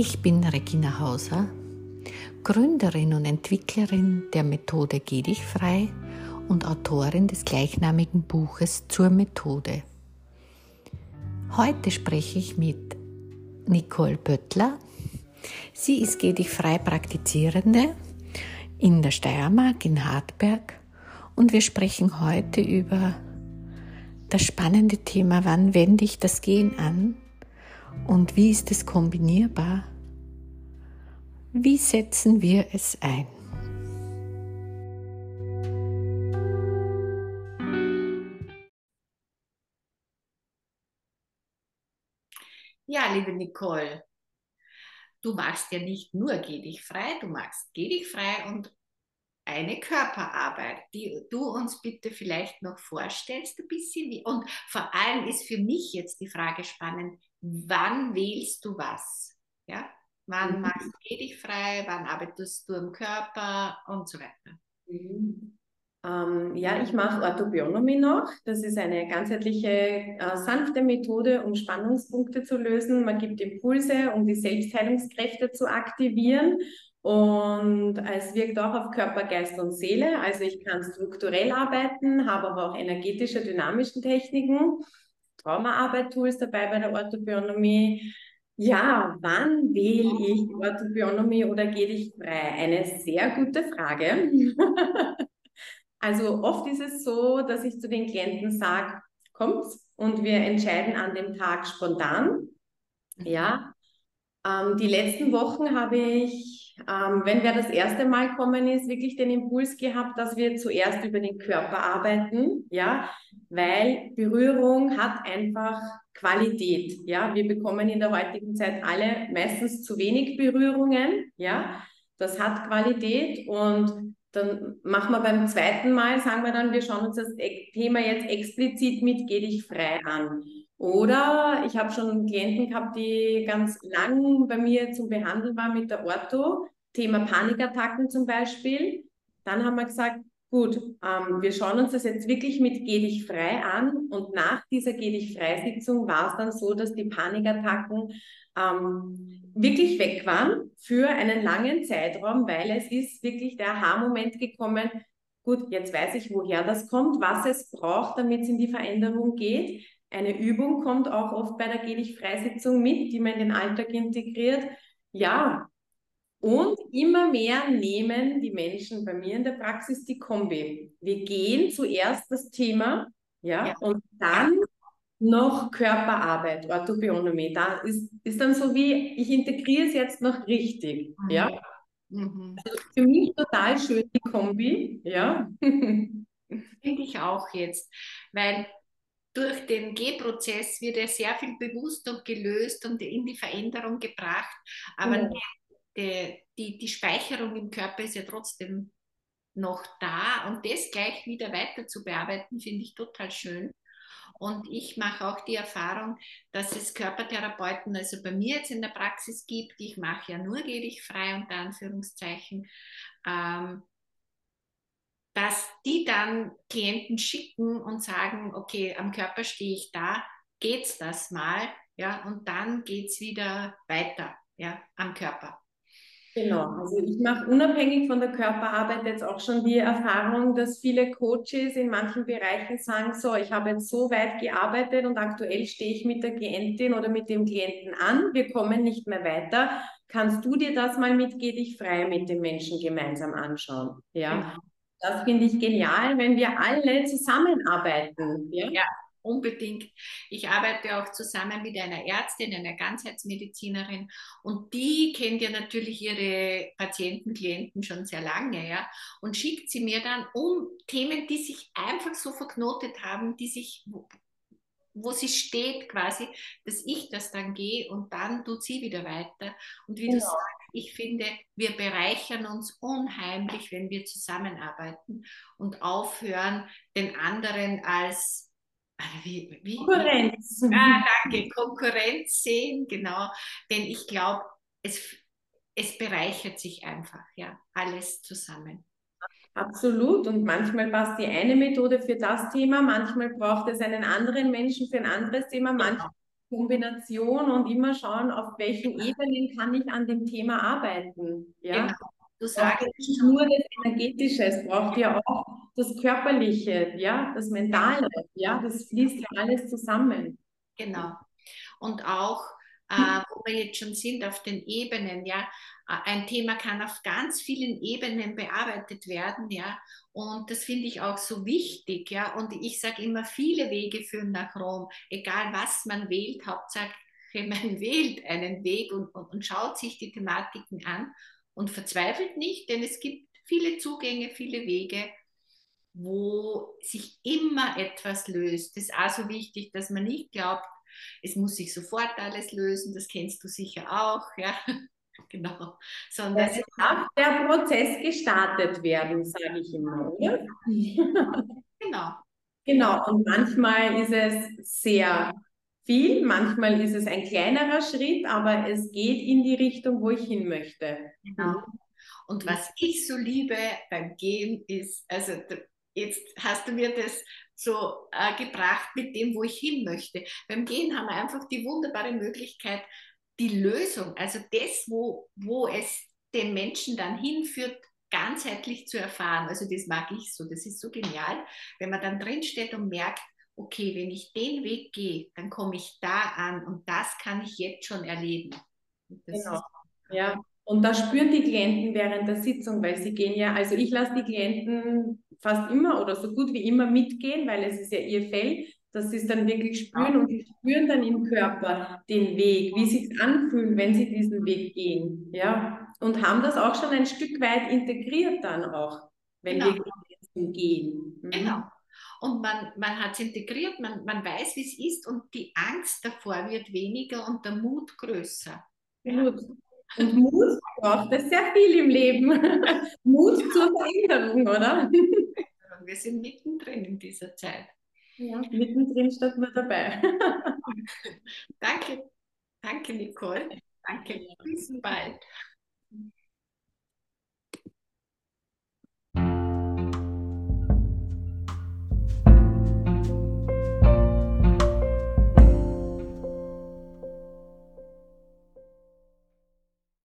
Ich bin Regina Hauser, Gründerin und Entwicklerin der Methode Geh dich frei und Autorin des gleichnamigen Buches zur Methode. Heute spreche ich mit Nicole Böttler. Sie ist Geh dich frei Praktizierende in der Steiermark, in Hartberg, und wir sprechen heute über das spannende Thema: Wann wende ich das Gehen an und wie ist es kombinierbar? Wie setzen wir es ein? Ja, liebe Nicole, du machst ja nicht nur Geh dich frei, du machst Geh dich frei und eine Körperarbeit, die du uns bitte vielleicht noch vorstellst ein bisschen. Und vor allem ist für mich jetzt die Frage spannend: Wann wählst du was? Ja? Wann machst du Geh dich frei, wann arbeitest du am Körper und so weiter? Ja, ich mache Orthobionomie noch. Das ist eine ganzheitliche, sanfte Methode, um Spannungspunkte zu lösen. Man gibt Impulse, um die Selbstheilungskräfte zu aktivieren. Und es wirkt auch auf Körper, Geist und Seele. Also ich kann strukturell arbeiten, habe aber auch energetische, dynamische Techniken, Traumaarbeit-Tools dabei bei der Orthobionomie. Ja, wann wähle ich Orthobionomie oder gehe ich frei? Eine sehr gute Frage. Also oft ist es so, dass ich zu den Klienten sage, kommt's und wir entscheiden an dem Tag spontan. Ja, die letzten Wochen habe ich, wenn wer das erste Mal kommen ist, wirklich den Impuls gehabt, dass wir zuerst über den Körper arbeiten, ja, weil Berührung hat einfach Qualität, ja. Wir bekommen in der heutigen Zeit alle meistens zu wenig Berührungen, ja. Das hat Qualität und dann machen wir beim zweiten Mal, sagen wir dann, wir schauen uns das Thema jetzt explizit mit Geh dich frei an. Oder ich habe schon Klienten gehabt, die ganz lang bei mir zum Behandeln waren mit der Ortho, Thema Panikattacken zum Beispiel. Dann haben wir gesagt, gut, wir schauen uns das jetzt wirklich mit Geh dich frei an. Und nach dieser Geh dich frei Sitzung war es dann so, dass die Panikattacken wirklich weg waren für einen langen Zeitraum, weil es ist wirklich der Aha-Moment gekommen. Gut, jetzt weiß ich, woher das kommt, was es braucht, damit es in die Veränderung geht. Eine Übung kommt auch oft bei der Geh dich frei-Sitzung mit, die man in den Alltag integriert. Ja, und immer mehr nehmen die Menschen bei mir in der Praxis die Kombi. Wir gehen zuerst das Thema, Ja, ja, und ja. dann noch Körperarbeit, Orthobionomie. Da ist dann so wie, ich integriere es jetzt noch richtig, ja. Mhm. Für mich total schön die Kombi, ja. Finde ich auch jetzt, weil durch den Gehprozess wird ja sehr viel bewusst und gelöst und in die Veränderung gebracht, aber Genau. die Speicherung im Körper ist ja trotzdem noch da, und das gleich wieder weiter zu bearbeiten, finde ich total schön. Und ich mache auch die Erfahrung, dass es Körpertherapeuten, also bei mir jetzt in der Praxis gibt, ich mache ja nur Geh dich frei unter Anführungszeichen, ähm, dass die dann Klienten schicken und sagen, okay, am Körper stehe ich da, geht's das mal, ja, und dann geht's wieder weiter, ja, am Körper. Genau, also ich mache unabhängig von der Körperarbeit jetzt auch schon die Erfahrung, dass viele Coaches in manchen Bereichen sagen, so, ich habe jetzt so weit gearbeitet und aktuell stehe ich mit der Klientin oder mit dem Klienten an, wir kommen nicht mehr weiter. Kannst du dir das mal mit Geh dich frei mit den Menschen gemeinsam anschauen? Ja, Genau. das finde ich genial, wenn wir alle zusammenarbeiten. Ja, Ja, unbedingt. Ich arbeite auch zusammen mit einer Ärztin, einer Ganzheitsmedizinerin, und die kennt ja natürlich ihre Patienten, Klienten schon sehr lange, ja, und schickt sie mir dann um Themen, die sich einfach so verknotet haben, die sich, wo sie steht quasi, dass ich das dann gehe, und dann tut sie wieder weiter. Und wie du sagst, genau. ich finde, wir bereichern uns unheimlich, wenn wir zusammenarbeiten und aufhören, den anderen als, Konkurrenz. danke, Konkurrenz sehen, genau. Denn ich glaube, es bereichert sich einfach, ja, alles zusammen. Absolut. Und manchmal passt die eine Methode für das Thema, manchmal braucht es einen anderen Menschen für ein anderes Thema, manchmal Genau. Kombination und immer schauen, auf welchen Ebenen kann ich an dem Thema arbeiten. Ja, Genau. Du es braucht sagst ja es nicht schon. nur das Energetische, es braucht ja auch das Körperliche, ja, das Mentale, ja, das fließt ja alles zusammen. Genau. Und auch, wo wir jetzt schon sind auf den Ebenen, ja, ein Thema kann auf ganz vielen Ebenen bearbeitet werden, ja, und das finde ich auch so wichtig, ja, und ich sage immer, viele Wege führen nach Rom, egal was man wählt, Hauptsache man wählt einen Weg und schaut sich die Thematiken an und verzweifelt nicht, denn es gibt viele Zugänge, viele Wege, wo sich immer etwas löst. Das ist auch so wichtig, dass man nicht glaubt, es muss sich sofort alles lösen, das kennst du sicher auch, ja, genau, sondern Es darf der Prozess gestartet werden, sage ich immer, oder? genau, genau, Genau, und manchmal ist es sehr viel, manchmal ist es ein kleinerer Schritt, aber es geht in die Richtung, wo ich hin möchte. genau. Mhm. Und was ich so liebe beim Gehen ist, also jetzt hast du mir das so gebracht mit dem, wo ich hin möchte. Beim Gehen haben wir einfach die wunderbare Möglichkeit, die Lösung, also das, wo es den Menschen dann hinführt, ganzheitlich zu erfahren. Also das mag ich so, das ist so genial, wenn man dann drinsteht und merkt, okay, wenn ich den Weg gehe, dann komme ich da an und das kann ich jetzt schon erleben. Und das Genau. ist, Ja, und da spüren die Klienten während der Sitzung, weil sie gehen ja, also ich lasse die Klienten fast immer oder so gut wie immer mitgehen, weil es ist ja ihr Feld, dass sie es dann wirklich spüren und sie spüren dann im Körper den Weg, wie sie es anfühlt, wenn sie diesen Weg gehen, ja, und haben das auch schon ein Stück weit integriert dann auch, wenn genau. wir gehen. Genau. Mhm. Und man hat es integriert, man weiß, wie es ist und die Angst davor wird weniger und der Mut größer. Ja? Gut. Und Mut braucht es sehr viel im Leben. Mut zur Veränderung, oder? Wir sind mittendrin in dieser Zeit. Ja, mittendrin statt nur dabei. Danke, danke Nicole. Danke. Bis bald.